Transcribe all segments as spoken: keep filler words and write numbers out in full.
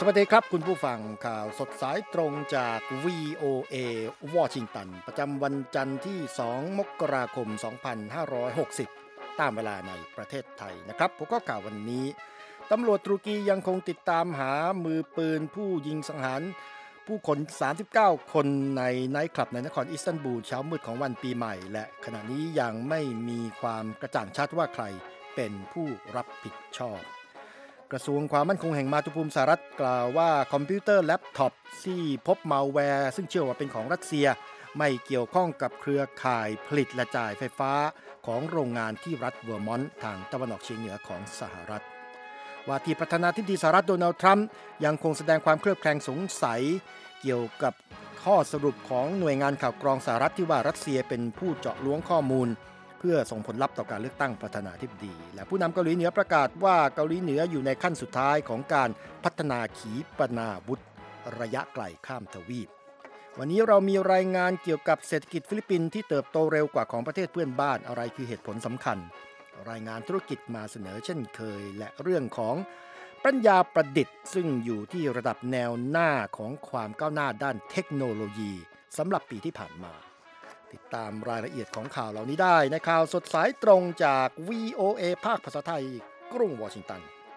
วัสดีครับคุณผู้ฟังข่าวสดสายตรงจาก วี โอ เอ วอชิงตันประจำวันจันทร์ที่สองมกราคมสองพันห้าร้อยหกสิบตามเวลาในประเทศไทยนะครับผมก็กล่าววันนี้ตำรวจตุรกียังคงติดตามหามือปืนผู้ยิงสังหารผู้คนสามสิบเก้าคนในไนท์คลับในนครอิสตันบูลเช้ามืดของวันปีใหม่และขณะนี้ยังไม่มีความกระจ่างชัดว่าใครเป็นผู้รับผิดชอบกระทรวงความมั่นคงแห่งมาตุภูมิสหรัฐกล่าวว่าคอมพิวเตอร์แล็ปท็อปที่พบมัลแวร์ซึ่งเชื่อว่าเป็นของรัสเซียไม่เกี่ยวข้องกับเครือข่ายผลิตและจ่ายไฟฟ้าของโรงงานที่รัฐเวอร์มอนต์ทางตะวันออกเฉียงเหนือของสหรัฐว่าที่ประธานาธิบดีสหรัฐโดนัลด์ทรัมป์ยังคงแสดงความเครือบแคลงสงสัยเกี่ยวกับข้อสรุปของหน่วยงานข่าวกรองสหรัฐที่ว่ารัสเซียเป็นผู้เจาะล้วงข้อมูลเพื่อส่งผลลัพธ์ต่อการเลือกตั้งประธานาธิบดีและผู้นำเกาหลีเหนือประกาศว่าเกาหลีเหนืออยู่ในขั้นสุดท้ายของการพัฒนาขีปนาวุธระยะไกลข้ามทวีปวันนี้เรามีรายงานเกี่ยวกับเศรษฐกิจฟิลิปปินส์ที่เติบโตเร็วกว่าของประเทศเพื่อนบ้านอะไรคือเหตุผลสำคัญรายงานธุรกิจมาเสนอเช่นเคยและเรื่องของปัญญาประดิษฐ์ซึ่งอยู่ที่ระดับแนวหน้าของความก้าวหน้าด้านเทคโนโลยีสำหรับปีที่ผ่านมาติดตามรายละเอียดของข่าวเหล่านี้ได้ในข่าวสดสายตรงจาก วี โอ เอ ภาคภาษาไทยกรุงวอชิงตัน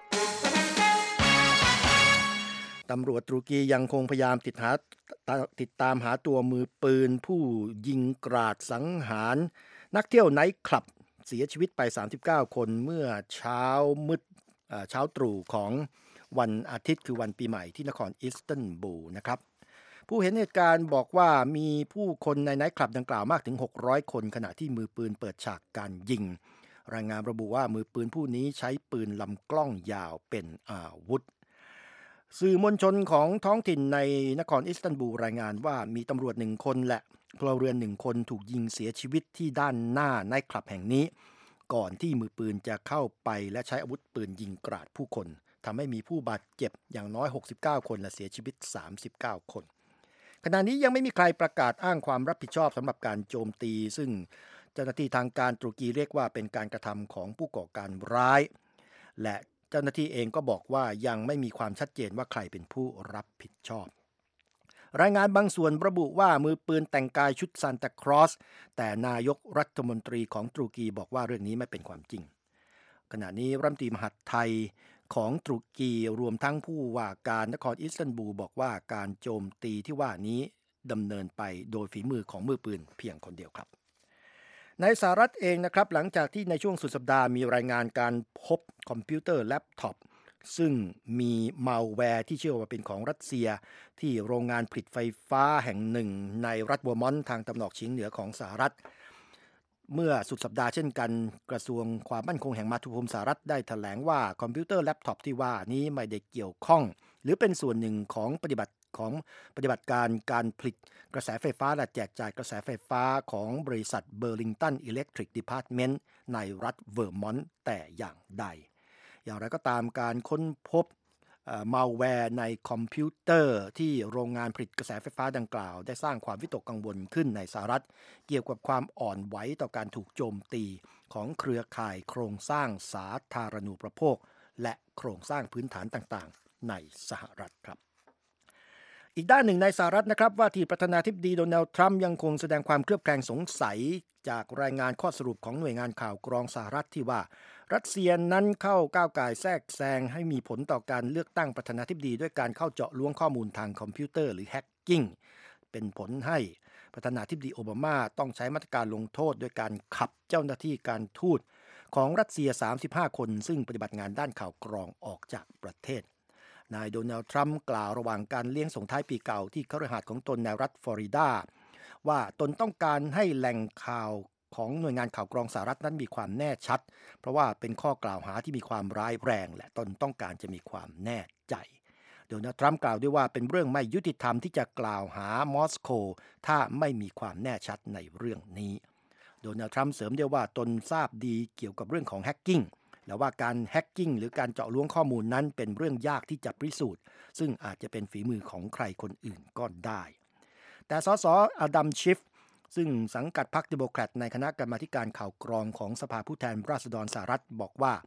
ตำรวจตุรกียังคงพยายามติดหาติดตามหาตัวมือปืนผู้ยิงกราดสังหารนักเที่ยวไนท์คลับเสียชีวิตไปสามสิบเก้าคนเมื่อเช้ามืดเช้าตรู่ของวันอาทิตย์คือวันปีใหม่ที่นครอิสตันบูลนะครับผู้เห็นเหตุการณ์บอกว่ามีผู้คนในไนท์คลับดังกล่าวมากถึงหกร้อยคนขณะที่มือปืนเปิดฉากการยิงรายงานระบุว่ามือปืนผู้นี้ใช้ปืนลำกล้องยาวเป็นอาวุธสื่อมวลชนของท้องถิ่นในนครอิสตันบูลรายงานว่ามีตำรวจหนึ่งคนและพลเรือนหนึ่งคนถูกยิงเสียชีวิตที่ด้านหน้าไนท์คลับแห่งนี้ก่อนที่มือปืนจะเข้าไปและใช้อาวุธปืนยิงกราดผู้คนทำให้มีผู้บาดเจ็บอย่างน้อยหกสิบเก้าคนและเสียชีวิตสามสิบเก้าคนขณะนี้ยังไม่มีใครประกาศอ้างความรับผิดชอบสำหรับการโจมตีซึ่งเจ้าหน้าที่ทางการตุรกีเรียกว่าเป็นการกระทำของผู้ก่อการร้ายและเจ้าหน้าที่เองก็บอกว่ายังไม่มีความชัดเจนว่าใครเป็นผู้รับผิดชอบรายงานบางส่วนระบุว่ามือปืนแต่งกายชุดซานตาคลอสแต่นายกรัฐมนตรีของตุรกีบอกว่าเรื่องนี้ไม่เป็นความจริงขณะนี้รัฐมนตรีมหาดไทยของตุรกีรวมทั้งผู้ว่าการนครอิสตันบูลบอกว่าการโจมตีที่ว่านี้ดำเนินไปโดยฝีมือของมือปืนเพียงคนเดียวครับในสหรัฐเองนะครับหลังจากที่ในช่วงสุดสัปดาห์มีรายงานการพบคอมพิวเตอร์แล็ปท็อปซึ่งมีมัลแวร์ที่เชื่อว่าเป็นของรัสเซียที่โรงงานผลิตไฟฟ้าแห่งหนึ่งในรัฐเวอร์มอนต์ทางตะวันออกเฉียงเหนือของสหรัฐเมื่อสุดสัปดาห์เช่นกันกระทรวงความมั่นคงแห่งมาตุภูมิสหรัฐได้แถลงว่าคอมพิวเตอร์แล็ปท็อปที่ว่านี้ไม่ได้เกี่ยวข้องหรือเป็นส่วนหนึ่งของปฏิบัติของปฏิบัติการการผลิตกระแสไฟฟ้าและแจกจ่ายกระแสไฟฟ้าของบริษัทเบอร์ลิงตันอิเล็กทริกดีพาร์ตเมนต์ในรัฐเวอร์มอนต์แต่อย่างใดอย่างไรก็ตามการค้นพบมัลแวร์ในคอมพิวเตอร์ที่โรงงานผลิตกระแสไฟฟ้าดังกล่าวได้สร้างความวิตกกังวลขึ้นในสหรัฐเกี่ยวกับความอ่อนไหวต่อการถูกโจมตีของเครือข่ายโครงสร้างสาธารณูปโภคและโครงสร้างพื้นฐานต่างๆในสหรัฐครับอีกด้านหนึ่งในสหรัฐนะครับว่าที่ประธานาธิบดีโดนัลด์ทรัมป์ยังคงแสดงความเครือบแคลงสงสัยจากรายงานข้อสรุปของหน่วยงานข่าวกรองสหรัฐที่ว่ารัสเซียนั้นเข้าก้าวก่ายแทรกแซงให้มีผลต่อการเลือกตั้งประธานาธิบดีด้วยการเข้าเจาะล้วงข้อมูลทางคอมพิวเตอร์หรือแฮกกิ้งเป็นผลให้ประธานาธิบดีโอบามาต้องใช้มาตรการลงโทษด้วยการขับเจ้าหน้าที่การทูตของรัสเซียสามสิบห้าคนซึ่งปฏิบัติงานด้านข่าวกรองออกจากประเทศนายโดนัลด์ทรัมป์กล่าวระหว่างการเลี้ยงส่งท้ายปีเก่าที่คฤหาสน์ของตนในรัฐฟลอริดาว่าตนต้องการให้แหล่งข่าวของหน่วยงานข่าวกรองสหรัฐนั้นมีความแน่ชัดเพราะว่าเป็นข้อกล่าวหาที่มีความร้ายแรงและตนต้องการจะมีความแน่ใจโดนัลด์ทรัมป์กล่าวด้วยว่าเป็นเรื่องไม่ยุติธรรมที่จะกล่าวหามอสโกถ้าไม่มีความแน่ชัดในเรื่องนี้โดนัลด์ทรัมป์เสริมด้วยว่าตนทราบดีเกี่ยวกับเรื่องของแฮกกิ้งและว่าการแฮกกิ้งหรือการเจาะล้วงข้อมูลนั้นเป็นเรื่องยากที่จะพิสูจน์ซึ่งอาจจะเป็นฝีมือของใครคนอื่นก็ได้แต่สสอดัมชิฟซึ่งสังกัดพรรคเดโมแครตในคณะกรรมาธิการข่าวกรองของสภาผู้แทนราษฎรสหรัฐบอกว่า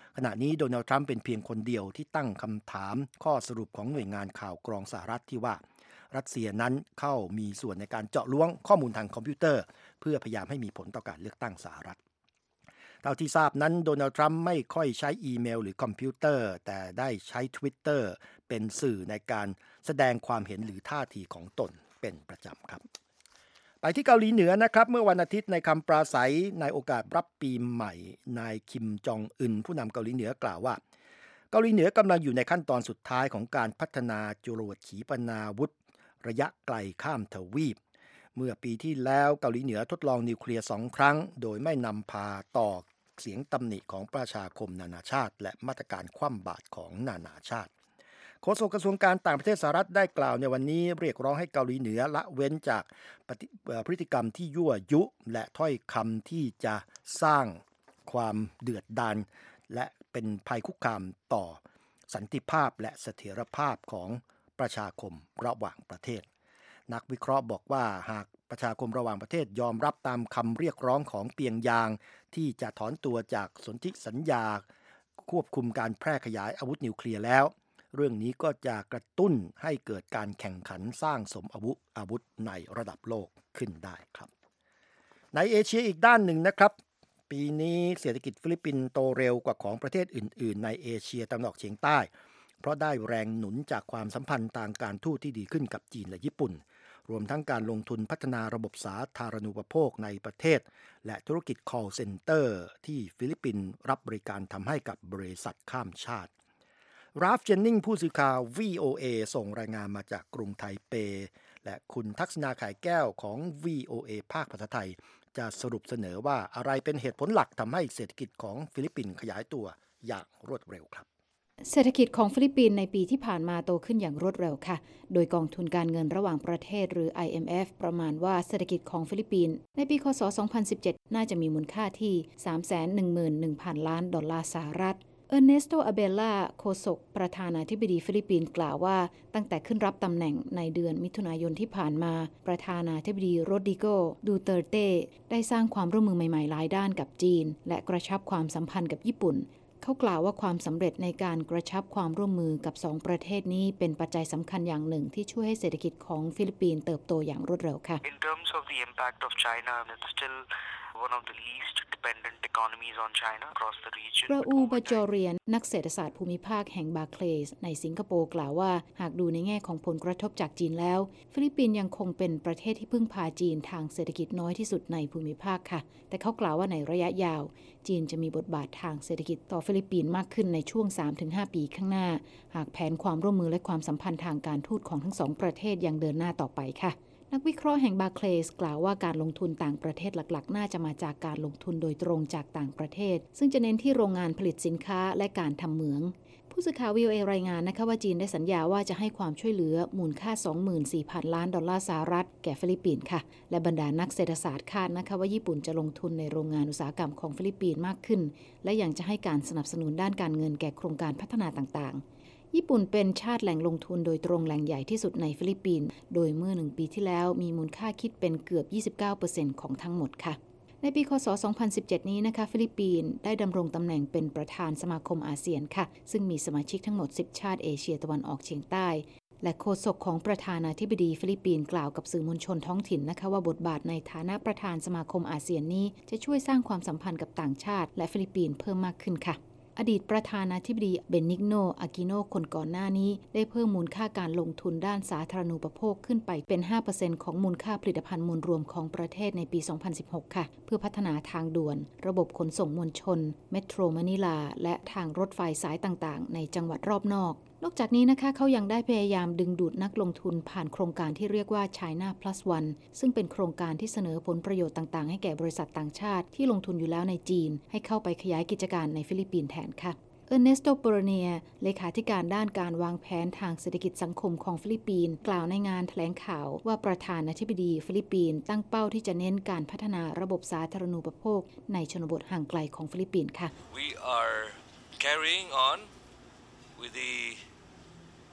ขณะนี้โดนัลด์ทรัมป์เป็นเพียงคนเดียวที่ตั้งคำถามข้อสรุปของหน่วยงานข่าวกรองสหรัฐที่ว่ารัสเซียนั้นเข้ามีส่วนในการเจาะล้วงข้อมูลทางคอมพิวเตอร์เพื่อพยายามให้มีผลต่อการเลือกตั้งสหรัฐเท่าที่ทราบนั้นโดนัลด์ทรัมป์ไม่ค่อยใช้อีเมลหรือคอมพิวเตอร์แต่ได้ใช้ Twitter เป็นสื่อในการแสดงความเห็นหรือท่าทีของตนเป็นประจำครับไปที่เกาหลีเหนือนะครับเมื่อวันอาทิตย์ในคำปราศัยในโอกาสรับปีใหม่นายคิมจองอึนผู้นำเกาหลีเหนือกล่าวว่าเกาหลีเหนือกำลังอยู่ในขั้นตอนสุดท้ายของการพัฒนาจรวดขีปนาวุธระยะไกลข้ามทวีปเมื่อปีที่แล้วเกาหลีเหนือทดลองนิวเคลียร์สองครั้งโดยไม่นำพาต่อเสียงตำหนิของประชาคมนานาชาติและมาตรการคว่ำบาตรของนานาชาติโฆษกกระทรวงการต่างประเทศสหรัฐได้กล่าวในวันนี้เรียกร้องให้เกาหลีเหนือละเว้นจากพฤติกรรมที่ยั่วยุและถ้อยคำที่จะสร้างความเดือดดาลและเป็นภัยคุกคามต่อสันติภาพและเสถียรภาพของประชาคมระหว่างประเทศนักวิเคราะห์บอกว่าหากประชาคมระหว่างประเทศยอมรับตามคำเรียกร้องของเปียงยางที่จะถอนตัวจากสนธิสัญญาควบคุมการแพร่ขยายอาวุธนิวเคลียร์แล้วเรื่องนี้ก็จะกระตุ้นให้เกิดการแข่งขันสร้างสมอาวุธอาวุธในระดับโลกขึ้นได้ครับในเอเชียอีกด้านหนึ่งนะครับปีนี้เศรษฐกิจฟิลิปปินส์โตเร็วกว่าของประเทศอื่นๆในเอเชียตะวันออกเฉียงใต้เพราะได้แรงหนุนจากความสัมพันธ์ทางการทูตที่ดีขึ้นกับจีนและญี่ปุ่นรวมทั้งการลงทุนพัฒนาระบบสาธารณูปโภคในประเทศและธุรกิจ call center ที่ฟิลิปปินส์รับบริการทำให้กับบริษัทข้ามชาติราฟเจนนิงผู้สื่อข่าว วี โอ เอ ส่งรายงานมาจากกรุงไทเปและคุณทักษณา ข่ายแก้วของ วี โอ เอ ภาคภาษาไทยจะสรุปเสนอว่าอะไรเป็นเหตุผลหลักทำให้เศรษฐกิจของฟิลิปปินส์ขยายตัวอย่างรวดเร็วครับเศรษฐกิจของฟิลิปปินส์ในปีที่ผ่านมาโตขึ้นอย่างรวดเร็วค่ะโดยกองทุนการเงินระหว่างประเทศหรือ ไอ เอ็ม เอฟ ประมาณว่าเศรษฐกิจของฟิลิปปินส์ในปีคศสองพันสิบเจ็ดน่าจะมีมูลค่าที่ สามแสนหนึ่งหมื่นหนึ่งพัน ล้านดอลลาร์สหรัฐเออร์เนสโต อาเบล่าโฆษกประธานาธิบดีฟิลิปปินส์กล่าวว่าตั้งแต่ขึ้นรับตำแหน่งในเดือนมิถุนายนที่ผ่านมาประธานาธิบดีโรดริโก ดูเตอร์เต้ได้สร้างความร่วมมือใหม่ๆหลายด้านกับจีนและกระชับความสัมพันธ์กับญี่ปุ่นเขากล่าวว่าความสำเร็จในการกระชับความร่วมมือกับสองประเทศนี้เป็นปัจจัยสำคัญอย่างหนึ่งที่ช่วยให้เศรษฐกิจของฟิลิปปินส์เติบโตอย่างรวดเร็วค่ะ In terms of the impact of China, it's still one of the least dependent economies on China across the region. ราอู บาจอเรียนนักเศรษฐศาสตร์ภูมิภาคแห่งบาร์เคลย์ในสิงคโปร์กล่าวว่าหากดูในแง่ของผลกระทบจากจีนแล้วฟิลิปปินส์ยังคงเป็นประเทศที่พึ่งพาจีนทางเศรษฐกิจน้อยที่สุดในภูมิภาคค่ะแต่เขากล่าวว่าในระยะยาวจีนจะมีบทบาททางเศรษฐกิจต่อฟิลิปปินส์มากขึ้นในช่วง สามถึงห้า ปีข้างหน้าหากแผนความร่วมมือและความสัมพันธ์ทางการทูตของทั้งสองประเทศยังเดินหน้าต่อไปค่ะนักวิเคราะห์แห่งบาร์เคลย์กล่าวว่าการลงทุนต่างประเทศหลักๆน่าจะมาจากการลงทุนโดยตรงจากต่างประเทศซึ่งจะเน้นที่โรงงานผลิตสินค้าและการทำเหมืองผู้สื่อข่าว วี โอ เอ รายงานนะคะว่าจีนได้สัญญาว่าจะให้ความช่วยเหลือมูลค่า สองหมื่นสี่พัน ล้านดอลลาร์สหรัฐแก่ฟิลิปปินส์ค่ะและบรรดานักเศรษฐศาสตร์คาดนะคะว่าญี่ปุ่นจะลงทุนในโรงงานอุตสาหกรรมของฟิลิปปินส์มากขึ้นและยังจะให้การสนับสนุนด้านการเงินแก่โครงการพัฒนาต่างๆญี่ปุ่นเป็นชาติแหล่งลงทุนโดยตรงแหล่งใหญ่ที่สุดในฟิลิปปินส์โดยเมื่อหนึ่งปีที่แล้วมีมูลค่าคิดเป็นเกือบ ยี่สิบเก้าเปอร์เซ็นต์ ของทั้งหมดค่ะในปีคศสองพันสิบเจ็ดนี้นะคะฟิลิปปินส์ได้ดำรงตำแหน่งเป็นประธานสมาคมอาเซียนค่ะซึ่งมีสมาชิกทั้งหมดสิบชาติเอเชียตะวันออกเฉียงใต้และโฆษกของประธานาธิบดีฟิลิปปินส์กล่าวกับสื่อมวลชนท้องถิ่นนะคะว่าบทบาทในฐานะประธานสมาคมอาเซียนนี้จะช่วยสร้างความสัมพันธ์กับต่างชาติและฟิลิปปินส์เพิ่มมากขึ้นค่ะอดีตประธานาธิบดีเบนิกโน อากิโนคนก่อนหน้านี้ได้เพิ่มมูลค่าการลงทุนด้านสาธารณูปโภคขึ้นไปเป็น ห้าเปอร์เซ็นต์ ของมูลค่าผลิตภัณฑ์มวลรวมของประเทศในปี สองพันสิบหก ค่ะเพื่อพัฒนาทางด่วนระบบขนส่งมวลชนเมโทรมะนิลาและทางรถไฟสายต่างๆในจังหวัดรอบนอกนอกจากนี้นะคะเขายังได้พยายามดึงดูดนักลงทุนผ่านโครงการที่เรียกว่า China Plus One ซึ่งเป็นโครงการที่เสนอผลประโยชน์ต่างๆให้แก่บริษัทต่างชาติที่ลงทุนอยู่แล้วในจีนให้เข้าไปขยายกิจการในฟิลิปปินส์แทนค่ะเออร์เนสโต โปโรเนียเลขาธิการด้านการวางแผนทางเศรษฐกิจสังคมของฟิลิปปินส์กล่าวในงานแถลงข่าวว่าประธานาธิบดีฟิลิปปินส์ตั้งเป้าที่จะเน้นการพัฒนาระบบสาธารณูปโภคในชนบทห่างไกลของฟิลิปปินส์ค่ะ We are carrying on with the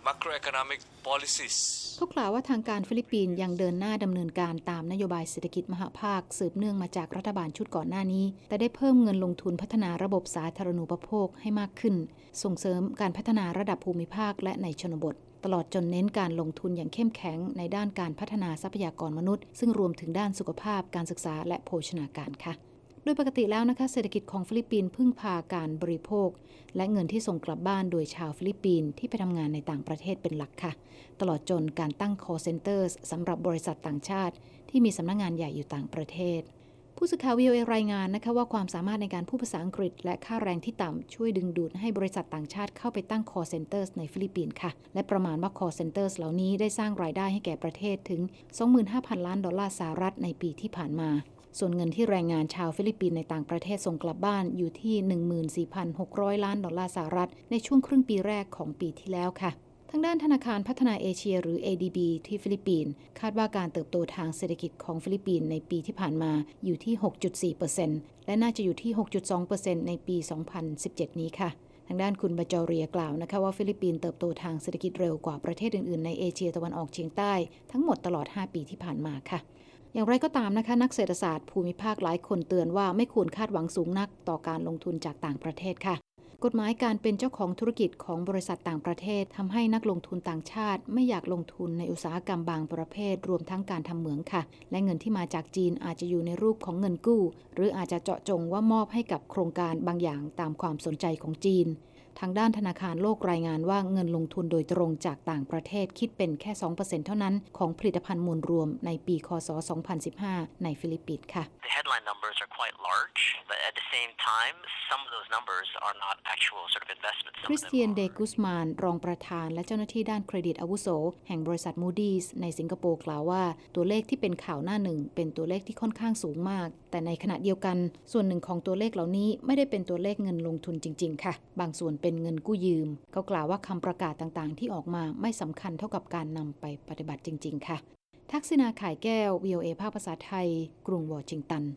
macroeconomic policies เขากล่าวว่าทางการฟิลิปปินส์ยังเดินหน้าดำเนินการตามนโยบายเศรษฐกิจมหภาคสืบเนื่องมาจากรัฐบาลชุดก่อนหน้านี้แต่ได้เพิ่มเงินลงทุนพัฒนาระบบสาธารณูปโภคให้มากขึ้นส่งเสริมการพัฒนาระดับภูมิภาคและในชนบทตลอดจนเน้นการลงทุนอย่างเข้มแข็งในด้านการพัฒนาทรัพยากรมนุษย์ซึ่งรวมถึงด้านสุขภาพการศึกษาและโภชนาการค่ะโดยปกติแล้วนะคะเศรษฐกิจของฟิลิปปินส์พึ่งพาการบริโภคและเงินที่ส่งกลับบ้านโดยชาวฟิลิปปินส์ที่ไปทำงานในต่างประเทศเป็นหลักค่ะตลอดจนการตั้ง call centers สำหรับบริษัทต่างชาติที่มีสำนักงานใหญ่อยู่ต่างประเทศผู้สื่อข่าว วี โอ เอ รายงานนะคะว่าความสามารถในการพูดภาษาอังกฤษและค่าแรงที่ต่ำช่วยดึงดูดให้บริษัทต่างชาติเข้าไปตั้ง call centers ในฟิลิปปินส์ค่ะและประมาณว่า call centers เหล่านี้ได้สร้างรายได้ให้แก่ประเทศถึง สองหมื่นห้าพัน ล้านดอลลาร์สหรัฐในปีที่ผ่านมาส่วนเงินที่แรงงานชาวฟิลิปปินส์ในต่างประเทศส่งกลับบ้านอยู่ที่ หนึ่งหมื่นสี่พันหกร้อย ล้านดอลลาร์สหรัฐในช่วงครึ่งปีแรกของปีที่แล้วค่ะทางด้านธนาคารพัฒนาเอเชียหรือ เอ ดี บี ที่ฟิลิปปินส์คาดว่าการเติบโตทางเศรษฐกิจของฟิลิปปินส์ในปีที่ผ่านมาอยู่ที่ หกจุดสี่เปอร์เซ็นต์ และน่าจะอยู่ที่ หกจุดสองเปอร์เซ็นต์ ในปี สองพันสิบเจ็ด นี้ค่ะทางด้านคุณบาจอเรียกล่าวนะคะว่าฟิลิปปินส์เติบโตทางเศรษฐกิจเร็วกว่าประเทศอื่นๆในเอเชียตะวันออกเฉียงใต้ทั้งหมดตลอดห้าปีที่ผ่านมาค่ะอย่างไรก็ตามนะคะนักเศรษฐศาสตร์ภูมิภาคหลายคนเตือนว่าไม่ควรคาดหวังสูงนักต่อการลงทุนจากต่างประเทศค่ะกฎหมายการเป็นเจ้าของธุรกิจของบริษัทต่างประเทศทำให้นักลงทุนต่างชาติไม่อยากลงทุนในอุตสาหกรรมบางประเภทรวมทั้งการทำเหมืองค่ะและเงินที่มาจากจีนอาจจะอยู่ในรูปของเงินกู้หรืออาจจะเจาะจงว่ามอบให้กับโครงการบางอย่างตามความสนใจของจีนทางด้านธนาคารโลกรายงานว่าเงินลงทุนโดยตรงจากต่างประเทศคิดเป็นแค่ สองเปอร์เซ็นต์ เท่านั้นของผลิตภัณฑ์มวลรวมในปีค.ศ. สองพันสิบห้าในฟิลิปปินส์ค่ะ The headline numbers are quite large, but at the same time, some of those numbers are not actual sort of investments. คริสเตียนเดกุสมานรองประธานและเจ้าหน้าที่ด้านเครดิตอาวุโสแห่งบริษัท Moody's ในสิงคโปร์กล่าวว่าตัวเลขที่เป็นข่าวหน้าหนึ่งเป็นตัวเลขที่ค่อนข้างสูงมากแต่ในขณะเดียวกันส่วนหนึ่งของตัวเลขเหล่านี้ไม่ได้เป็นตัวเลขเงินลงทุนจริงๆค่ะบางส่วนเป็นเงินกู้ยืมเขากล่าวว่าคำประกาศต่างๆที่ออกมาไม่สำคัญเท่ากับการนำไปปฏิบัติจริงๆค่ะทักษิณาข่ายแก้ว วี โอ เอ ภาคภาษาไทยกรุงวอชิงตัน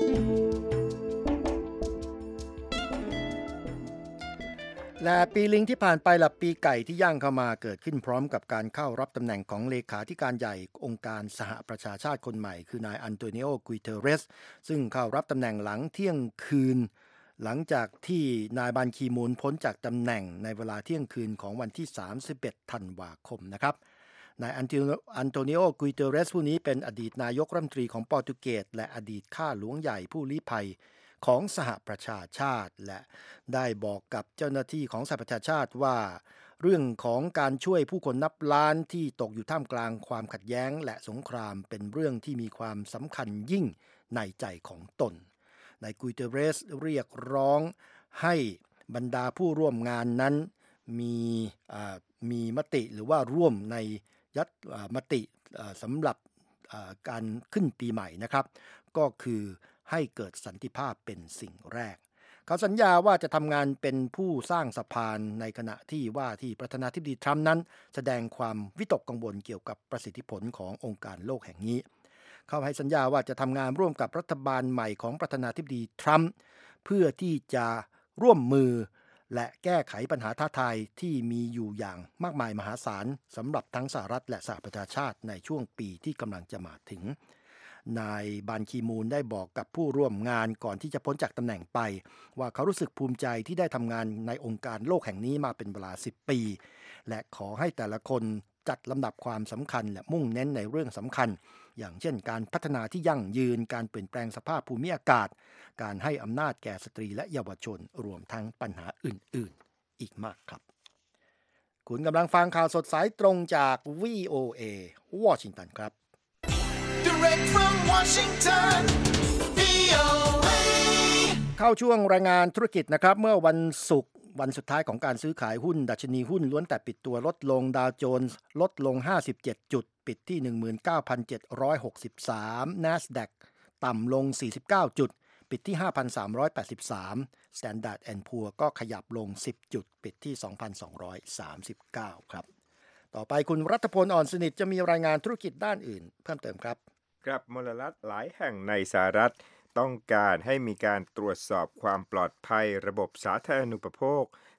และปีลิงที่ผ่านไปและปีไก่ที่ย่างเข้ามาเกิดขึ้นพร้อมกับการเข้ารับตำแหน่งของเลขาธิการใหญ่องค์การสหประชาชาติคนใหม่คือนายอันโตนิโอ กุยเทเรสซึ่งเข้ารับตำแหน่งหลังเที่ยงคืนหลังจากที่นายบันคีมูนพ้นจากตำแหน่งในเวลาเที่ยงคืนของวันที่สามสิบเอ็ดธันวาคมนะครับนายอันโตนิโอ กุยเทเรสผู้นี้เป็นอดีตนายกรัฐมนตรีของโปรตุเกสและอดีตข้าหลวงใหญ่ผู้ลี้ภัยของสหประชาชาติและได้บอกกับเจ้าหน้าที่ของสหประชาชาติว่าเรื่องของการช่วยผู้คนนับล้านที่ตกอยู่ท่ามกลางความขัดแย้งและสงครามเป็นเรื่องที่มีความสำคัญยิ่งในใจของตนนายกุยเตเรสเรียกร้องให้บรรดาผู้ร่วมงานนั้นมีมีมติหรือว่าร่วมในยัตมติสำหรับการขึ้นปีใหม่นะครับก็คือให้เกิดสันติภาพเป็นสิ่งแรกเขาสัญญาว่าจะทำงานเป็นผู้สร้างสะพานในขณะที่ว่าที่ประธานาธิบดีทรัมป์นั้นแสดงความวิตกกังวลเกี่ยวกับประสิทธิผลขององค์การโลกแห่งนี้เขาให้สัญญาว่าจะทำงานร่วมกับรัฐบาลใหม่ของประธานาธิบดีทรัมป์เพื่อที่จะร่วมมือและแก้ไขปัญหาท้าทายที่มีอยู่อย่างมากมายมหาศาลสำหรับทั้งสหรัฐและสหประชาชาติในช่วงปีที่กำลังจะมาถึงนายบานคีมูนได้บอกกับผู้ร่วมงานก่อนที่จะพ้นจากตำแหน่งไปว่าเขารู้สึกภูมิใจที่ได้ทำงานในองค์การโลกแห่งนี้มาเป็นเวลาสิบปีและขอให้แต่ละคนจัดลำดับความสำคัญและมุ่งเน้นในเรื่องสำคัญอย่างเช่นการพัฒนาที่ยั่งยืนการเปลี่ยนแปลงสภาพภูมิอากาศการให้อำนาจแก่สตรีและเยาวชนรวมทั้งปัญหาอื่นๆอีกมากครับคุณกำลังฟังข่าวสดสายตรงจาก วี โอ เอ วอชิงตันครับDirect from Washington วี โอ เอ เข้าช่วงรายงานธุรกิจนะครับเมื่อวันศุกร์วันสุดท้ายของการซื้อขายหุ้นดัชนีหุ้นล้วนแต่ปิดตัวลดลงดาวโจนส์ลดลงห้าสิบเจ็ดจุดปิดที่ หนึ่งหมื่นเก้าพันเจ็ดร้อยหกสิบสาม NASDAQ ต่ำลงสี่สิบเก้าจุดปิดที่ ห้าพันสามร้อยแปดสิบสาม Standard แอนด์ พูร์ ก็ขยับลงสิบจุดปิดที่ สองพันสองร้อยสามสิบเก้า ครับต่อไปคุณรัฐพลอ่อนสนิทจะมีรายงานธุรกิจด้านอื่นเพิ่มเติมครับครับมลรัฐหลายแห่งในสหรัฐต้องการให้มีการตรวจสอบความปลอดภัยระบบสาธารณูปโภค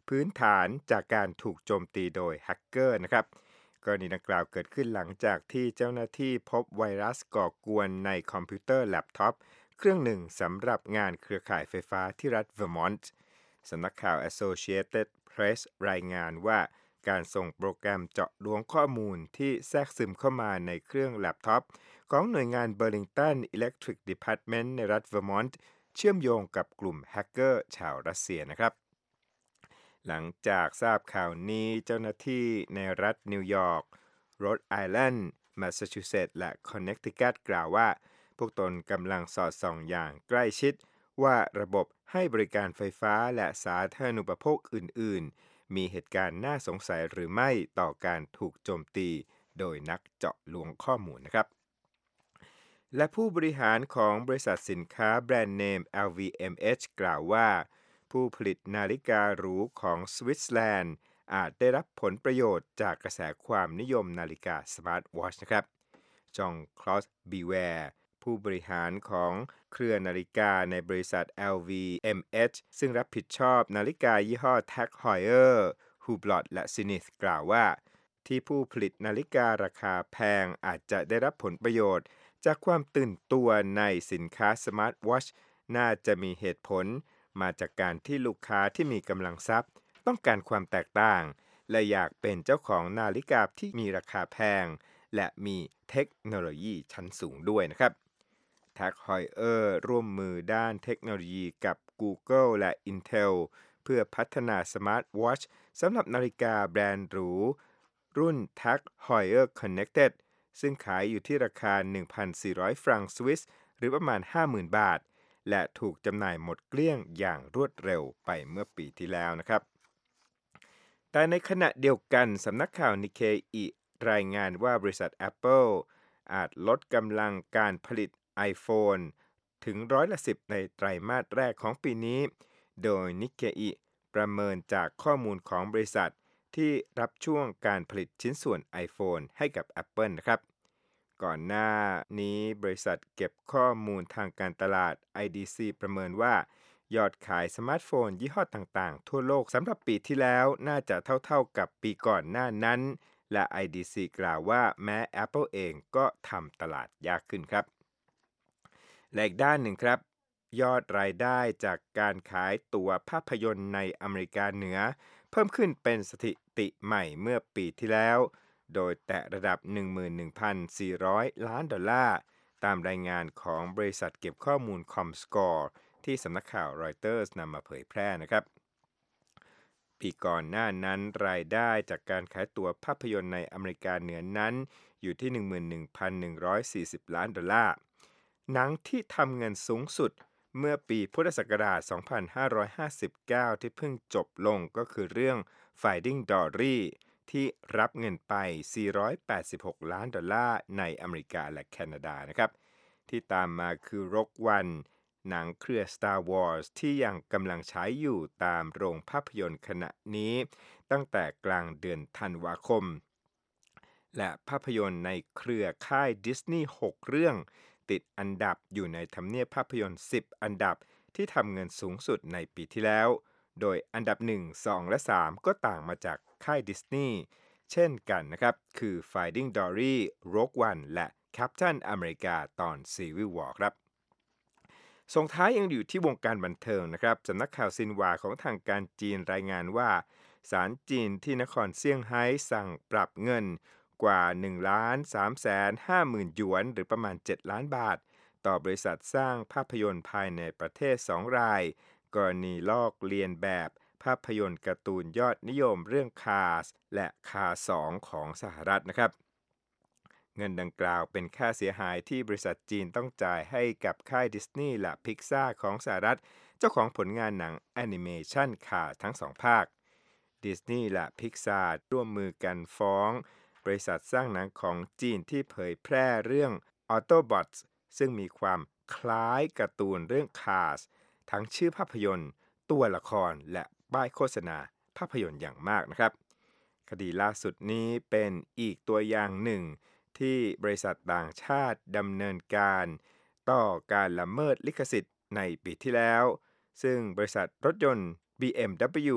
พื้นฐานจากการถูกโจมตีโดยแฮกเกอร์นะครับกรณีดังกล่าวเกิดขึ้นหลังจากที่เจ้าหน้าที่พบไวรัสก่อกวนในคอมพิวเตอร์แล็ปท็อปเครื่องหนึ่งสำหรับงานเครือข่ายไฟฟ้าที่รัฐเวอร์มอนต์สำนักข่าว Associated Press รายงานว่าการส่งโปรแกรมเจาะล้วงข้อมูลที่แทรกซึมเข้ามาในเครื่องแล็ปท็อปของหน่วยงาน Burlington Electric Department ในรัฐเวอร์มอนต์เชื่อมโยงกับกลุ่มแฮกเกอร์ชาวรัสเซียนะครับหลังจากทราบข่าวนี้เจ้าหน้าที่ในรัฐนิวยอร์กโรดไอแลนด์แมสซาชูเซตส์และคอนเนคทิคัตกล่าวว่าพวกตนกำลังสอดส่องอย่างใกล้ชิดว่าระบบให้บริการไฟฟ้าและสาธารณูปโภคอื่นๆมีเหตุการณ์น่าสงสัยหรือไม่ต่อการถูกโจมตีโดยนักเจาะลวงข้อมูลนะครับและผู้บริหารของบริษัทสินค้าแบรนด์เนม แอล วี เอ็ม เอช กล่าวว่าผู้ผลิตนาฬิกาหรูของสวิตเซอร์แลนด์อาจได้รับผลประโยชน์จากกระแสความนิยมนาฬิกาสมาร์ทวอชนะครับจองคลอสบีแวร์ผู้บริหารของเครือนาฬิกาในบริษัท แอล วี เอ็ม เอช ซึ่งรับผิดชอบนาฬิกายี่ห้อ Tag Heuer Hublot และ Zenith กล่าวว่าที่ผู้ผลิตนาฬิการาคาแพงอาจจะได้รับผลประโยชน์จากความตื่นตัวในสินค้าสมาร์ทวอชน่าจะมีเหตุผลมาจากการที่ลูกค้าที่มีกำลังทรัพย์ต้องการความแตกต่างและอยากเป็นเจ้าของนาฬิกาที่มีราคาแพงและมีเทคโนโลยีชั้นสูงด้วยนะครับ Tag Heuer ร่วมมือด้านเทคโนโลยีกับ Google และ Intel เพื่อพัฒนาสมาร์ทวอชสำหรับนาฬิกาแบรนด์หรูรุ่น Tag Heuer Connected ซึ่งขายอยู่ที่ราคา หนึ่งพันสี่ร้อย ฟรังก์สวิสหรือประมาณ ห้าหมื่น บาทและถูกจำหน่ายหมดเกลี้ยงอย่างรวดเร็วไปเมื่อปีที่แล้วนะครับแต่ในขณะเดียวกันสำนักข่าวนิเคอิรายงานว่าบริษัท Apple อาจลดกำลังการผลิต iPhone ถึงร้อยละสิบในไตรมาสแรกของปีนี้โดยนิเคอิประเมินจากข้อมูลของบริษัทที่รับช่วงการผลิตชิ้นส่วน iPhone ให้กับ Apple นะครับก่อนหน้านี้บริษัทเก็บข้อมูลทางการตลาด ไอ ดี ซี ประเมินว่ายอดขายสมาร์ทโฟนยี่ห้อต่างๆทั่วโลกสำหรับปีที่แล้วน่าจะเท่าๆกับปีก่อนหน้านั้นและ ไอ ดี ซี กล่าวว่าแม้ Apple เองก็ทำตลาดยากขึ้นครับและอีกด้านหนึ่งครับยอดรายได้จากการขายตั๋วภาพยนตร์ในอเมริกาเหนือเพิ่มขึ้นเป็นสถิติใหม่เมื่อปีที่แล้วโดยแตะระดับ หนึ่งหมื่นหนึ่งพันสี่ร้อย ล้านดอลลาร์ตามรายงานของบริษัทเก็บข้อมูล Comscore ที่สำนักข่าว Reuters นำมาเผยแพร่นะครับปีก่อนหน้านั้นรายได้จากการขายตั๋วภาพยนตร์ในอเมริกาเหนือนั้นอยู่ที่ หนึ่งหมื่นหนึ่งพันหนึ่งร้อยสี่สิบ ล้านดอลลาร์หนังที่ทำเงินสูงสุดเมื่อปีพุทธศักราช สองพันห้าร้อยห้าสิบเก้า ที่เพิ่งจบลงก็คือเรื่อง Finding Dory ที่รับเงินไป สี่ร้อยแปดสิบหก ล้านดอลลาร์ในอเมริกาและแคนาดานะครับที่ตามมาคือ Rogue One หนังเครือ Star Wars ที่ยังกำลังฉายอยู่ตามโรงภาพยนตร์ขณะนี้ตั้งแต่กลางเดือนธันวาคมและภาพยนตร์ในเครือค่ายดิสนีย์หกเรื่องติดอันดับอยู่ในทำเนียบภาพยนตร์สิบอันดับที่ทำเงินสูงสุดในปีที่แล้วโดยอันดับหนึ่ง สองและสามก็ต่างมาจากค่ายดิสนีย์เช่นกันนะครับคือ Finding Dory, Rogue One และ Captain America ตอน Civil War ครับส่งท้ายยังอยู่ที่วงการบันเทิงนะครับสำนักข่าวซินหวาของทางการจีนรายงานว่าศาลจีนที่นครเซี่ยงไฮ้สั่งปรับเงินกว่า หนึ่งล้านสามแสนห้าหมื่น หยวนหรือประมาณเจ็ดล้านบาทต่อบริษัทสร้างภาพยนตร์ภายในประเทศสองรายกรณีลอกเลียนแบบภาพยนตร์การ์ตูนยอดนิยมเรื่อง Cars และ Cars สอง ของสหรัฐนะครับเงินดังกล่าวเป็นค่าเสียหายที่บริษัทจีนต้องจ่ายให้กับค่ายดิสนีย์และพิกซ่าของสหรัฐเจ้าของผลงานหนังแอนิเมชัน Cars ทั้งสองภาคดิสนีย์และพิกซ่าร่วมมือกันฟ้องบริษัทสร้างหนังของจีนที่เผยแพร่เรื่อง Autobots ซึ่งมีความคล้ายการ์ตูนเรื่อง Cars ทั้งชื่อภาพยนตร์ตัวละครและป้ายโฆษณาภาพยนตร์อย่างมากนะครับคดีล่าสุดนี้เป็นอีกตัวอย่างหนึ่งที่บริษัทต่างชาติดำเนินการต่อการละเมิดลิขสิทธิ์ในปีที่แล้วซึ่งบริษัทรถยนต์ บี เอ็ม ดับเบิลยู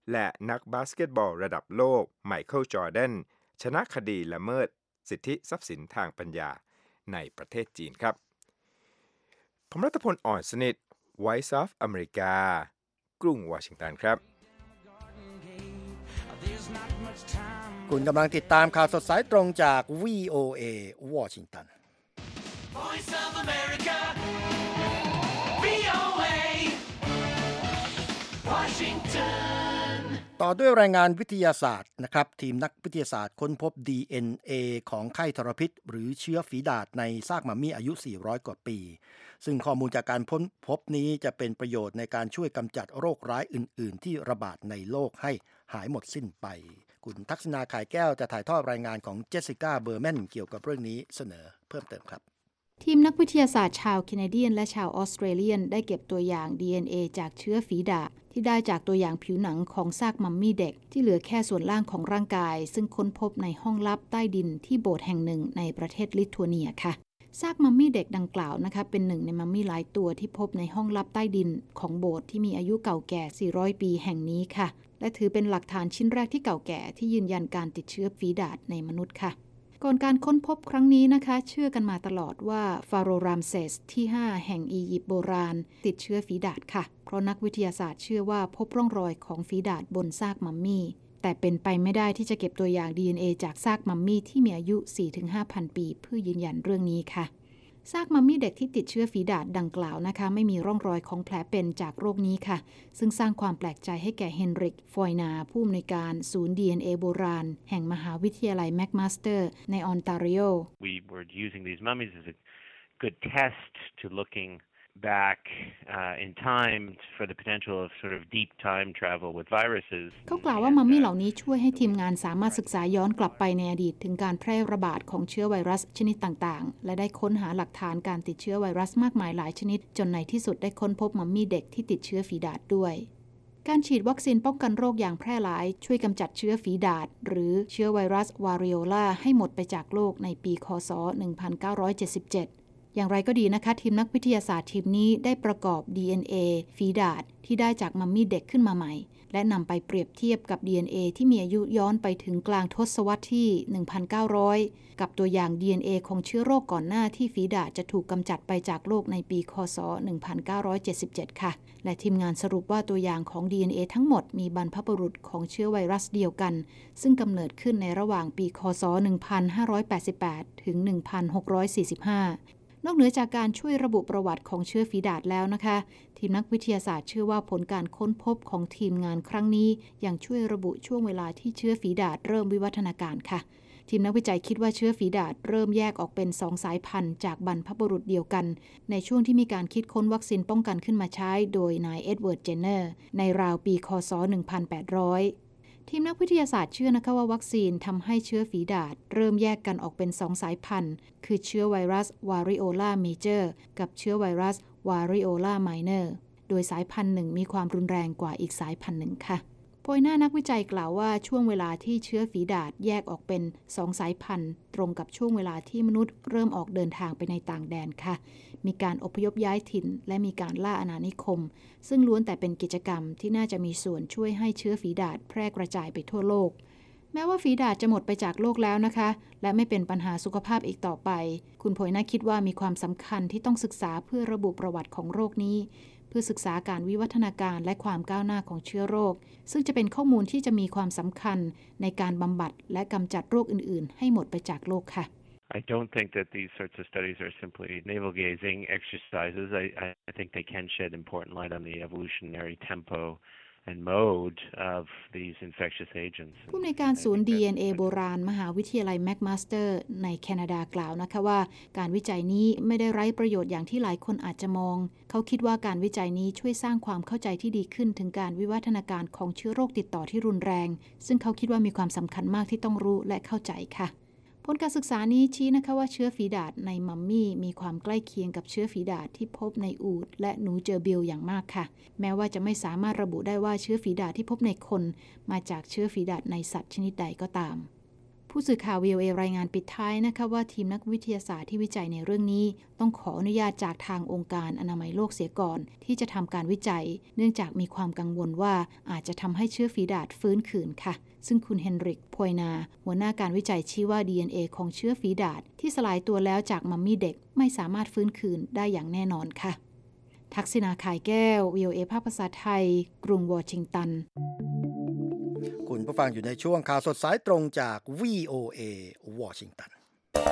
และนักบาสเกตบอลระดับโลกไมเคิลจอร์แดนชนะคดีละเมิดสิทธิทรัพย์สินทางปัญญาในประเทศจีนครับผมรัตพล อ่อนสนิท Voice of America กรุงวอชิงตันครับคุณกำลังติดตามข่าวสดสายตรงจาก วี โอ เอ วอชิงตัน Voice of America วี โอ เอ Washington ต่อด้วยรายงานวิทยาศาสตร์นะครับทีมนักวิทยาศาสตร์ค้นพบ ดี เอ็น เอ ของไข้ทรพิษหรือเชื้อฝีดาษในซากมัมมี่อายุสี่ร้อยกว่าปีซึ่งข้อมูลจากการค้นพบนี้จะเป็นประโยชน์ในการช่วยกำจัดโรคร้ายอื่นๆที่ระบาดในโลกให้หายหมดสิ้นไปคุณทักษณา ข่ายแก้วจะถ่ายทอดรายงานของเจสสิก้า เบอร์แมนเกี่ยวกับเรื่องนี้เสนอเพิ่มเติมครับทีมนักวิทยาศาสตร์ชาวแคนาเดียนและชาวออสเตรเลียนได้เก็บตัวอย่าง ดี เอ็น เอ จากเชื้อฝีดาษที่ได้จากตัวอย่างผิวหนังของซากมัมมี่เด็กที่เหลือแค่ส่วนล่างของร่างกายซึ่งค้นพบในห้องลับใต้ดินที่โบสถ์แห่งหนึ่งในประเทศลิทัวเนียค่ะซากมัมมี่เด็กดังกล่าวนะคะเป็นหนึ่งในมัมมี่หลายตัวที่พบในห้องลับใต้ดินของโบสถ์ที่มีอายุเก่าแก่สี่ร้อยปีแห่งนี้ค่ะและถือเป็นหลักฐานชิ้นแรกที่เก่าแก่ที่ยืนยันการติดเชื้อฝีดาษในมนุษย์ค่ะก่อนการค้นพบครั้งนี้นะคะเชื่อกันมาตลอดว่าฟาโรห์รามเซสที่ห้าแห่งอียิปต์โบราณติดเชื้อฝีดาษค่ะเพราะนักวิทยาศาสตร์เชื่อว่าพบร่องรอยของฝีดาษบนซากมัมมี่แต่เป็นไปไม่ได้ที่จะเก็บตัวอย่าง ดี เอ็น เอ จากซากมัมมี่ที่มีอายุ สี่ถึงห้าพัน ปีเพื่อยืนยันเรื่องนี้ค่ะซากมัมมี่เด็กที่ติดเชื้อฝีดาษดังกล่าวนะคะไม่มีร่องรอยของแผลเป็นจากโรคนี้ค่ะซึ่งสร้างความแปลกใจให้แก่เฮนริก ฟอยนาผู้อำนวยการศูนย์ ดี เอ็น เอ โบราณแห่งมหาวิทยาลัยแมคมาสเตอร์ในออนตาริโอ We were using these mummies as a good test to looking back uh, in time for the potential of sort of deep time travel with viruses เขากล่าวว่ามัมมี่เหล่านี้ช่วยให้ทีมงานสามารถศึกษาย้อนกลับไปในอดีตถึงการแพร่ระบาดของเชื้อไวรัสชนิดต่างๆและได้ค้นหาหลักฐานการติดเชื้อไวรัสมากมายหลายชนิดจนในที่สุดได้ค้นพบมัมมี่เด็กที่ติดเชื้อฝีดาษด้วยการฉีดวัคซีนป้องกันโรคอย่างแพร่หลายช่วยกำจัดเชื้อฝีดาษหรือเชื้อไวรัสวาริโอลาให้หมดไปจากโลกในปีค.ศ. หนึ่งพันเก้าร้อยเจ็ดสิบเจ็ดอย่างไรก็ดีนะคะทีมนักวิทยาศาสตร์ทีมนี้ได้ประกอบ ดี เอ็น เอ ฝีดาษที่ได้จากมัมมี่เด็กขึ้นมาใหม่และนำไปเปรียบเทียบกับ ดี เอ็น เอ ที่มีอายุย้อนไปถึงกลางทศวรรษที่ หนึ่งพันเก้าร้อย กับตัวอย่าง ดี เอ็น เอ ของเชื้อโรคก่อนหน้าที่ฝีดาษจะถูกกำจัดไปจากโลกในปีค.ศ. หนึ่งพันเก้าร้อยเจ็ดสิบเจ็ด ค่ะและทีมงานสรุปว่าตัวอย่างของ ดี เอ็น เอ ทั้งหมดมีบรรพบุรุษของเชื้อไวรัสเดียวกันซึ่งกำเนิดขึ้นในระหว่างปีค.ศ. หนึ่งพันห้าร้อยแปดสิบแปด ถึง หนึ่งพันหกร้อยสี่สิบห้านอกเหนือจากการช่วยระบุประวัติของเชื้อฝีดาษแล้วนะคะทีมนักวิทยาศาสตร์เชื่อว่าผลการค้นพบของทีมงานครั้งนี้ยังช่วยระบุช่วงเวลาที่เชื้อฝีดาษเริ่มวิวัฒนาการค่ะทีมนักวิจัยคิดว่าเชื้อฝีดาษเริ่มแยกออกเป็นสองสายพันธุ์จากบรรพบุรุษเดียวกันในช่วงที่มีการคิดค้นวัคซีนป้องกันขึ้นมาใช้โดยนายเอ็ดเวิร์ด เจนเนอร์ในราวปีค.ศ. หนึ่งพันแปดร้อยทีมนักวิทยาศาสตร์เชื่อนะคะว่าวัคซีนทำให้เชื้อฝีดาษเริ่มแยกกันออกเป็นสองสายพันธุ์คือเชื้อไวรัสวาริโอลาเมเจอร์กับเชื้อไวรัสวาริโอลาไมเนอร์โดยสายพันธุ์หนึ่งมีความรุนแรงกว่าอีกสายพันธุ์หนึ่งค่ะโพยหน้านักวิจัยกล่าวว่าช่วงเวลาที่เชื้อฝีดาษแยกออกเป็นสองสายพันธุ์ตรงกับช่วงเวลาที่มนุษย์เริ่มออกเดินทางไปในต่างแดนค่ะมีการอพยพย้ายถิ่นและมีการล่าอาณานิคมซึ่งล้วนแต่เป็นกิจกรรมที่น่าจะมีส่วนช่วยให้เชื้อฝีดาษแพร่กระจายไปทั่วโลกแม้ว่าฝีดาษจะหมดไปจากโลกแล้วนะคะและไม่เป็นปัญหาสุขภาพอีกต่อไปคุณโพยหน้าคิดว่ามีความสำคัญที่ต้องศึกษาเพื่อระบุประวัติของโรคนี้เพื่อศึกษาการวิวัฒนาการและความก้าวหน้าของเชื้อโรคซึ่งจะเป็นข้อมูลที่จะมีความสำคัญในการบำบัดและกำจัดโรคอื่นๆให้หมดไปจากโลกค่ะ I don't think that these sorts of studies are simply navel-gazing exercises. I, I think they can shed important light on the evolutionary tempo and mode of these infectious agents. ผู้อำนวยการศูนย์ ดี เอ็น เอ โบราณมหาวิทยาลัยแมคมาสเตอร์ในแคนาดากล่าวนะคะว่าการวิจัยนี้ไม่ได้ไร้ประโยชน์อย่างที่หลายคนอาจจะมองเขาคิดว่าการวิจัยนี้ช่วยสร้างความเข้าใจที่ดีขึ้นถึงการวิวัฒนาการของเชื้อโรคติดต่อที่รุนแรงซึ่งเขาคิดว่ามีความสำคัญมากที่ต้องรู้และเข้าใจค่ะผลการศึกษานี้ชี้นะคะว่าเชื้อฝีดาษในมัมมี่มีความใกล้เคียงกับเชื้อฝีดาษที่พบในอูฐและหนูเจอบิลอย่างมากค่ะแม้ว่าจะไม่สามารถระบุได้ว่าเชื้อฝีดาษที่พบในคนมาจากเชื้อฝีดาษในสัตว์ชนิดใดก็ตามผผู้สื่อข่าว วี โอ เอ รายงานปิดท้ายนะคะว่าทีมนักวิทยาศาสตร์ที่วิจัยในเรื่องนี้ต้องขออนุญาตจากทางองค์การอนามัยโลกเสียก่อนที่จะทำการวิจัยเนื่องจากมีความกังวลว่าอาจจะทำให้เชื้อฝีดาษฟื้นคืนค่ะซึ่งคุณเฮนริก โพยนาหัวหน้าการวิจัยชี้ว่า ดี เอ็น เอ ของเชื้อฝีดาษที่สลายตัวแล้วจากมัมมี่เด็กไม่สามารถฟื้นคืนได้อย่างแน่นอนค่ะทักษิณา ข่ายแก้ว วี โอ เอ ภาคภาษาไทยกรุงวอชิงตันคุณผู้ฟังอยู่ในช่วงข่าวสดสายตรงจาก วี โอ เอ วอชิงตัน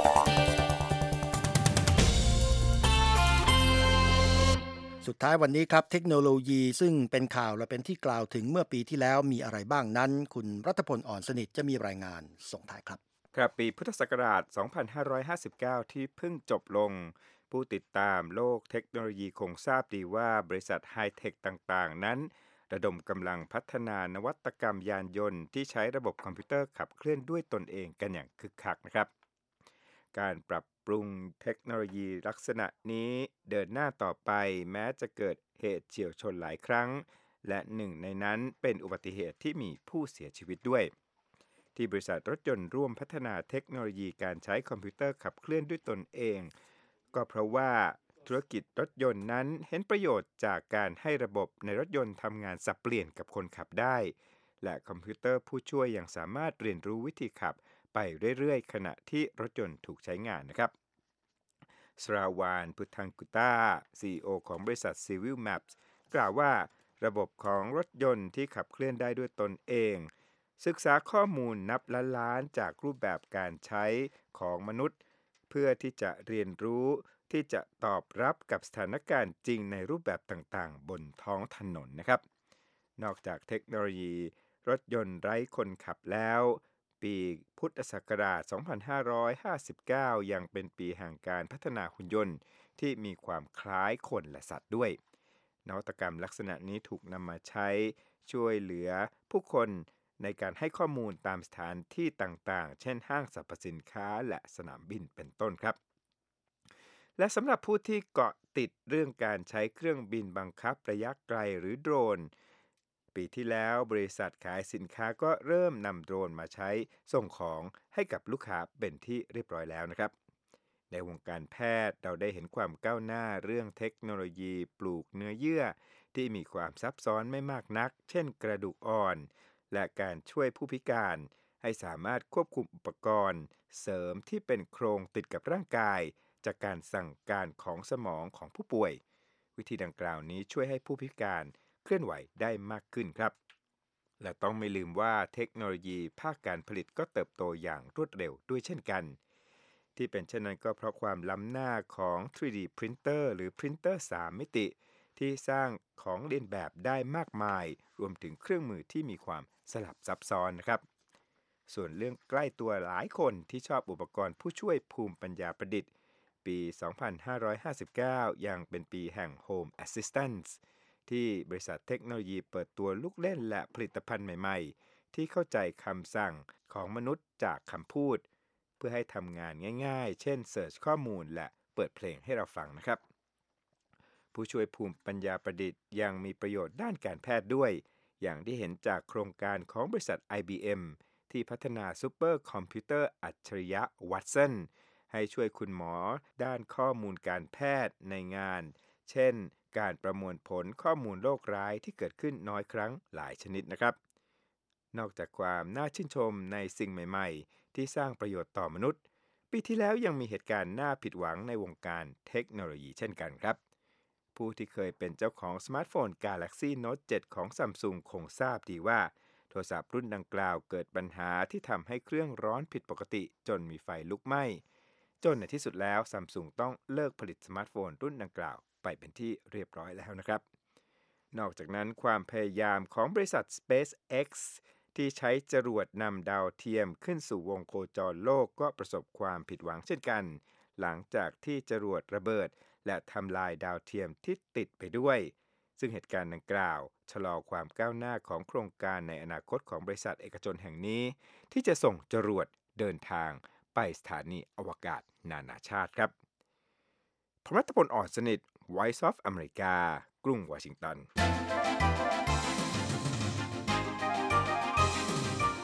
สุดท้ายวันนี้ครับเทคโนโลยีซึ่งเป็นข่าวและเป็นที่กล่าวถึงเมื่อปีที่แล้วมีอะไรบ้างนั้นคุณรัฐพล อ่อนสนิทจะมีรายงานส่งท้ายครับครับปีพุทธศักราช สองพันห้าร้อยห้าสิบเก้า ที่เพิ่งจบลงผู้ติดตามโลกเทคโนโลยีคงทราบดีว่าบริษัทไฮเทคต่างๆนั้นระดมกำลังพัฒนานวัตกรรมยานยนต์ที่ใช้ระบบคอมพิวเตอร์ขับเคลื่อนด้วยตนเองกันอย่างคึกคักนะครับการปรับปรุงเทคโนโลยีลักษณะนี้เดินหน้าต่อไปแม้จะเกิดเหตุเฉี่ยวชนหลายครั้งและหนึ่งในนั้นเป็นอุบัติเหตุที่มีผู้เสียชีวิตด้วยที่บริษัทรถยนต์ร่วมพัฒนาเทคโนโลยีการใช้คอมพิวเตอร์ขับเคลื่อนด้วยตนเองก็เพราะว่าธุรกิจรถยนต์นั้นเห็นประโยชน์จากการให้ระบบในรถยนต์ทำงานสับเปลี่ยนกับคนขับได้และคอมพิวเตอร์ผู้ช่วยยังสามารถเรียนรู้วิธีขับไปเรื่อยๆขณะที่รถยนต์ถูกใช้งานนะครับสราวาน พุทธังกุตา ซี อี โอ ของบริษัท Civil Maps กล่าวว่าระบบของรถยนต์ที่ขับเคลื่อนได้ด้วยตนเองศึกษาข้อมูลนับล้านๆจากรูปแบบการใช้ของมนุษย์เพื่อที่จะเรียนรู้ที่จะตอบรับกับสถานการณ์จริงในรูปแบบต่างๆบนท้องถนนนะครับนอกจากเทคโนโลยีรถยนต์ไร้คนขับแล้วปีพุทธศักราช สองพันห้าร้อยห้าสิบเก้า ยังเป็นปีแห่งการพัฒนาหุ่นยนต์ที่มีความคล้ายคนและสัตว์ด้วยนวัตกรรมลักษณะนี้ถูกนำมาใช้ช่วยเหลือผู้คนในการให้ข้อมูลตามสถานที่ต่างๆเช่นห้างสรรพสินค้าและสนามบินเป็นต้นครับและสำหรับผู้ที่เกาะติดเรื่องการใช้เครื่องบินบังคับระยะไกลหรือโดรนปีที่แล้วบริษัทขายสินค้าก็เริ่มนำโดรนมาใช้ส่งของให้กับลูกค้าเป็นที่เรียบร้อยแล้วนะครับในวงการแพทย์เราได้เห็นความก้าวหน้าเรื่องเทคโนโลยีปลูกเนื้อเยื่อที่มีความซับซ้อนไม่มากนักเช่นกระดูกอ่อนและการช่วยผู้พิการให้สามารถควบคุมอุปกรณ์เสริมที่เป็นโครงติดกับร่างกายจากการสั่งการของสมองของผู้ป่วยวิธีดังกล่าวนี้ช่วยให้ผู้พิการเคลื่อนไหวได้มากขึ้นครับและต้องไม่ลืมว่าเทคโนโลยีภาคการผลิตก็เติบโตอย่างรวดเร็วด้วยเช่นกันที่เป็นเช่นนั้นก็เพราะความล้ำหน้าของ ทรี ดี Printer หรือพรินเตอร์สามมิติที่สร้างของเลียนแบบได้มากมายรวมถึงเครื่องมือที่มีความสลับซับซ้อนนะครับส่วนเรื่องใกล้ตัวหลายคนที่ชอบอุปกรณ์ผู้ช่วยภูมิปัญญาประดิษฐ์ปี สองพันห้าร้อยห้าสิบเก้า ยังเป็นปีแห่ง Home Assistance ที่บริษัทเทคโนโลยีเปิดตัวลูกเล่นและผลิตภัณฑ์ใหม่ๆที่เข้าใจคำสั่งของมนุษย์จากคำพูดเพื่อให้ทำงานง่ายๆเช่นเสิร์ชข้อมูลและเปิดเพลงให้เราฟังนะครับผู้ช่วยภูมิปัญญาประดิษฐ์ยังมีประโยชน์ด้านการแพทย์ด้วยอย่างที่เห็นจากโครงการของบริษัท ไอ บี เอ็ม ที่พัฒนาซูเปอร์คอมพิวเตอร์อัจฉริยะ Watson ให้ช่วยคุณหมอด้านข้อมูลการแพทย์ในงานเช่นการประมวลผลข้อมูลโรคร้ายที่เกิดขึ้นน้อยครั้งหลายชนิดนะครับนอกจากความน่าชื่นชมในสิ่งใหม่ๆที่สร้างประโยชน์ต่อมนุษย์ปีที่แล้วยังมีเหตุการณ์น่าผิดหวังในวงการเทคโนโลยีเช่นกันครับผู้ที่เคยเป็นเจ้าของสมาร์ทโฟน Galaxy Note เซเว่น ของ Samsung คงทราบดีว่าโทรศัพท์รุ่นดังกล่าวเกิดปัญหาที่ทำให้เครื่องร้อนผิดปกติจนมีไฟลุกไหม้จนในที่สุดแล้ว Samsung ต้องเลิกผลิตสมาร์ทโฟนรุ่นดังกล่าวไปเป็นที่เรียบร้อยแล้วนะครับนอกจากนั้นความพยายามของบริษัท SpaceX ที่ใช้จรวดนำดาวเทียมขึ้นสู่วงโคจรโลกก็ประสบความผิดหวังเช่นกันหลังจากที่จรวดระเบิดและทำลายดาวเทียมที่ติดไปด้วยซึ่งเหตุการณ์ดังกล่าวชะลอความก้าวหน้าของโครงการในอนาคตของบริษัทเอกชนแห่งนี้ที่จะส่งจรวดเดินทางไปสถานีอวกาศนานาชาติครับพรัตพล อ่อนสนิท Voice of America กรุงวอชิงตัน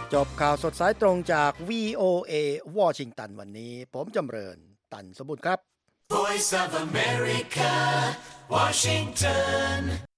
จบข่าวสดสายตรงจาก วี โอ เอ วอชิงตันวันนี้ผมจำเริญตันสมบุญครับ Voice of America, Washington